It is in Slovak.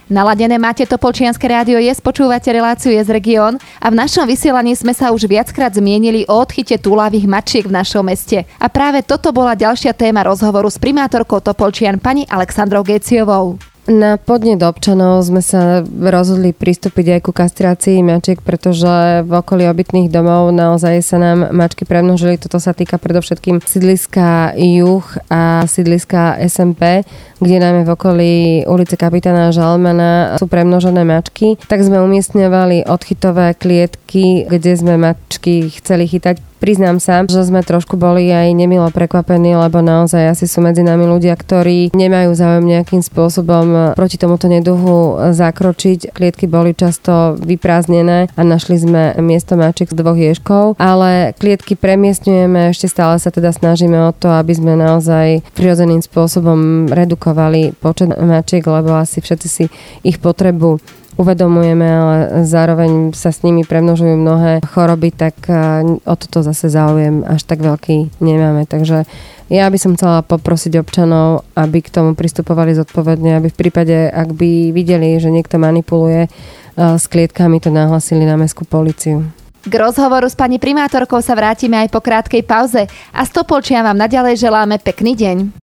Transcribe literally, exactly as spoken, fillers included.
Naladené máte Topolčianske rádio es, počúvate reláciu es Region a v našom vysielaní sme sa už viackrát zmienili o odchyte túlavých mačiek v našom meste. A práve toto bola ďalšia téma rozhovoru s primátorkou Topolčian pani Alexandrou Géciovou. Na podnet občanov sme sa rozhodli pristúpiť aj ku kastrácii mačiek, pretože v okolí obytných domov naozaj sa nám mačky premnožili. Toto sa týka predovšetkým sídliska Juh a sídliska es em pé, kde najmä v okolí ulice kapitána Žalmana sú premnožené mačky. Tak sme umiestňovali odchytové klietky, kde sme mačky chceli chytať. Priznám sa, že sme trošku boli aj nemilo prekvapení, lebo naozaj asi sú medzi nami ľudia, ktorí nemajú záujem nejakým spôsobom proti tomuto neduhu zakročiť. Klietky boli často vyprázdnené a našli sme miesto mačiek z dvoch ježkov, ale klietky premiestňujeme, ešte stále sa teda snažíme o to, aby sme naozaj prirodzeným spôsobom redukovali počet mačiek, lebo asi všetci si ich potrebu uvedomujeme, ale zároveň sa s nimi premnožujú mnohé choroby, tak o toto zase záujem až tak veľký nemáme. Takže ja by som chcela poprosiť občanov, aby k tomu pristupovali zodpovedne, aby v prípade, ak by videli, že niekto manipuluje s klietkami, to nahlasili na mestskú políciu. K rozhovoru s pani primátorkou sa vrátime aj po krátkej pauze a z Topolčian vám naďalej želáme pekný deň.